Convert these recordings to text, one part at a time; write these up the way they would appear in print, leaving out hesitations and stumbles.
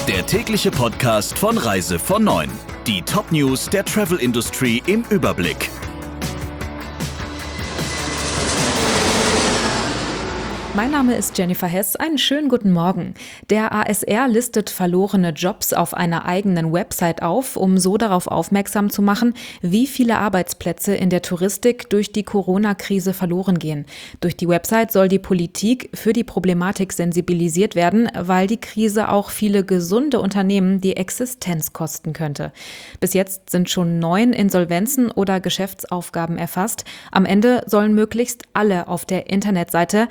Der tägliche Podcast von Reise von 9. Die Top-News der Travel-Industrie im Überblick. Mein Name ist Jennifer Hess. Einen schönen guten Morgen. Der ASR listet verlorene Jobs auf einer eigenen Website auf, um so darauf aufmerksam zu machen, wie viele Arbeitsplätze in der Touristik durch die Corona-Krise verloren gehen. Durch die Website soll die Politik für die Problematik sensibilisiert werden, weil die Krise auch viele gesunde Unternehmen die Existenz kosten könnte. Bis jetzt sind schon 9 Insolvenzen oder Geschäftsaufgaben erfasst. Am Ende sollen möglichst alle auf der Internetseite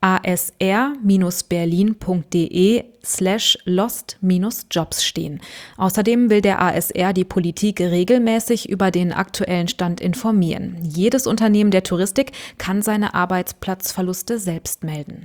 asr-berlin.de/lost-jobs stehen. Außerdem will der ASR die Politik regelmäßig über den aktuellen Stand informieren. Jedes Unternehmen der Touristik kann seine Arbeitsplatzverluste selbst melden.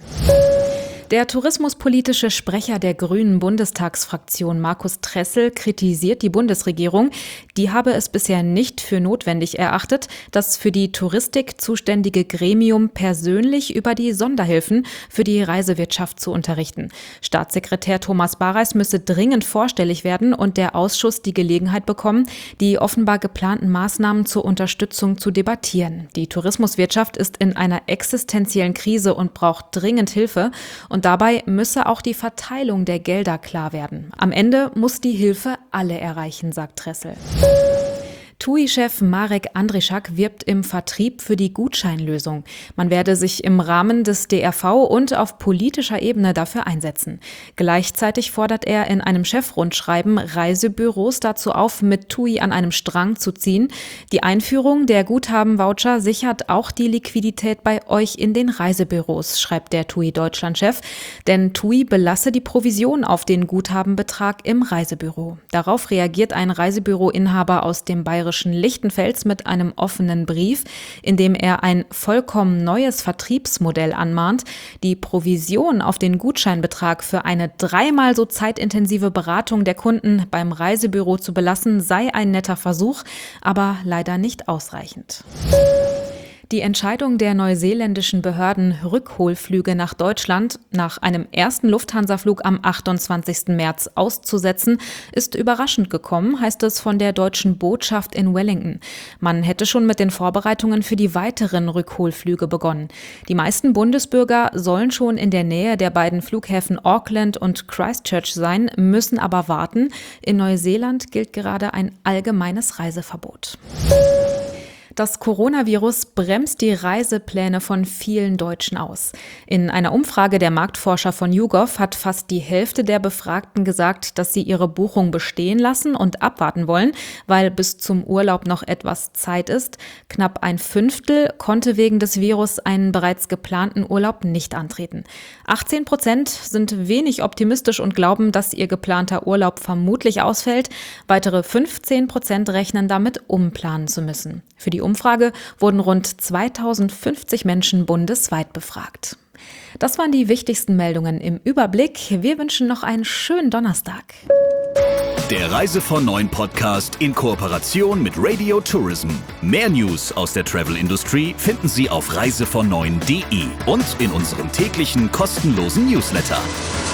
Der tourismuspolitische Sprecher der Grünen Bundestagsfraktion Markus Tressel kritisiert die Bundesregierung. Die habe es bisher nicht für notwendig erachtet, das für die Touristik zuständige Gremium persönlich über die Sonderhilfen für die Reisewirtschaft zu unterrichten. Staatssekretär Thomas Bareis müsse dringend vorstellig werden und der Ausschuss die Gelegenheit bekommen, die offenbar geplanten Maßnahmen zur Unterstützung zu debattieren. Die Tourismuswirtschaft ist in einer existenziellen Krise und braucht dringend Hilfe. Und dabei müsse auch die Verteilung der Gelder klar werden. Am Ende muss die Hilfe alle erreichen, sagt Tressel. TUI-Chef Marek Andrischak wirbt im Vertrieb für die Gutscheinlösung. Man werde sich im Rahmen des DRV und auf politischer Ebene dafür einsetzen. Gleichzeitig fordert er in einem Chefrundschreiben Reisebüros dazu auf, mit TUI an einem Strang zu ziehen. Die Einführung der Guthaben-Voucher sichert auch die Liquidität bei euch in den Reisebüros, schreibt der TUI-Deutschland-Chef. Denn TUI belasse die Provision auf den Guthabenbetrag im Reisebüro. Darauf reagiert ein Reisebüroinhaber aus dem bayerischen Lichtenfels mit einem offenen Brief, in dem er ein vollkommen neues Vertriebsmodell anmahnt. Die Provision auf den Gutscheinbetrag für eine 3-mal so zeitintensive Beratung der Kunden beim Reisebüro zu belassen, sei ein netter Versuch, aber leider nicht ausreichend. Die Entscheidung der neuseeländischen Behörden, Rückholflüge nach Deutschland nach einem ersten Lufthansa-Flug am 28. März auszusetzen, ist überraschend gekommen, heißt es von der deutschen Botschaft in Wellington. Man hätte schon mit den Vorbereitungen für die weiteren Rückholflüge begonnen. Die meisten Bundesbürger sollen schon in der Nähe der beiden Flughäfen Auckland und Christchurch sein, müssen aber warten. In Neuseeland gilt gerade ein allgemeines Reiseverbot. Das Coronavirus bremst die Reisepläne von vielen Deutschen aus. In einer Umfrage der Marktforscher von YouGov hat fast die Hälfte der Befragten gesagt, dass sie ihre Buchung bestehen lassen und abwarten wollen, weil bis zum Urlaub noch etwas Zeit ist. Knapp ein Fünftel konnte wegen des Virus einen bereits geplanten Urlaub nicht antreten. 18% sind wenig optimistisch und glauben, dass ihr geplanter Urlaub vermutlich ausfällt. Weitere 15% rechnen damit, umplanen zu müssen. Für die Umfrage wurden rund 2050 Menschen bundesweit befragt. Das waren die wichtigsten Meldungen im Überblick. Wir wünschen noch einen schönen Donnerstag. Der Reise von 9 Podcast in Kooperation mit Radio Tourism. Mehr News aus der Travel-Industrie finden Sie auf reisevon9.de und in unserem täglichen kostenlosen Newsletter.